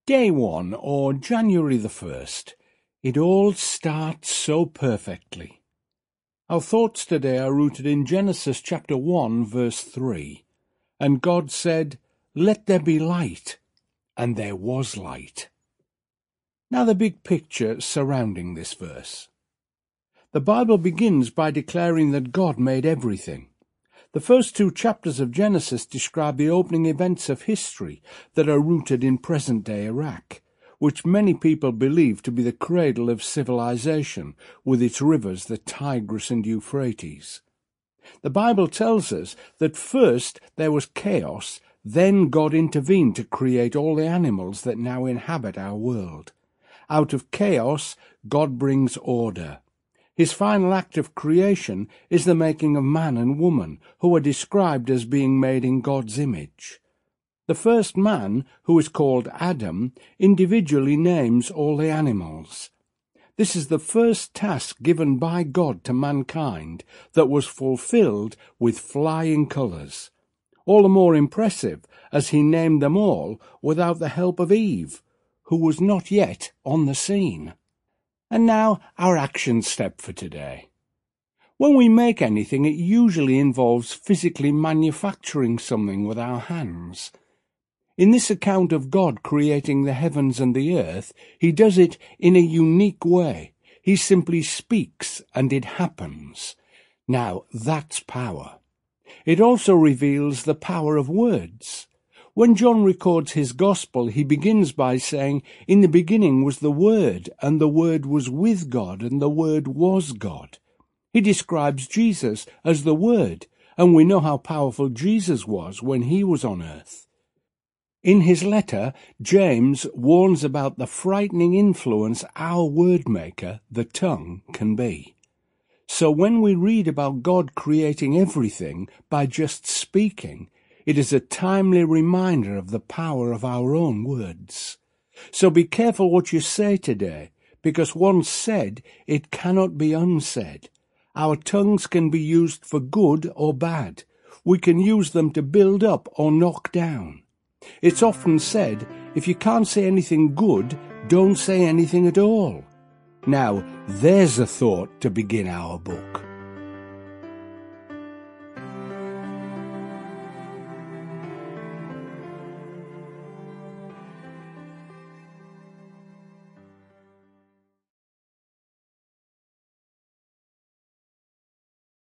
Day 1, or January the 1st. It all starts so perfectly. Our thoughts today are rooted in Genesis chapter 1, verse 3. And God said, "Let there be light," and there was light. Now the big picture surrounding this verse. The Bible begins by declaring that God made everything. The first 2 chapters of Genesis describe the opening events of history that are rooted in present-day Iraq, which many people believe to be the cradle of civilization, with its rivers, the Tigris and Euphrates. The Bible tells us that first there was chaos, then God intervened to create all the animals that now inhabit our world. Out of chaos, God brings order. His final act of creation is the making of man and woman, who are described as being made in God's image. The first man, who is called Adam, individually names all the animals. This is the first task given by God to mankind that was fulfilled with flying colours. All the more impressive as he named them all without the help of Eve, who was not yet on the scene. And now our action step for today. When we make anything, it usually involves physically manufacturing something with our hands. In this account of God creating the heavens and the earth, he does it in a unique way. He simply speaks and it happens. Now that's power. It also reveals the power of words. When John records his Gospel, he begins by saying, "In the beginning was the Word, and the Word was with God, and the Word was God." He describes Jesus as the Word, and we know how powerful Jesus was when he was on earth. In his letter, James warns about the frightening influence our word-maker, the tongue, can be. So when we read about God creating everything by just speaking, it is a timely reminder of the power of our own words. So be careful what you say today, because once said, it cannot be unsaid. Our tongues can be used for good or bad. We can use them to build up or knock down. It's often said, if you can't say anything good, don't say anything at all. Now, there's a thought to begin our book.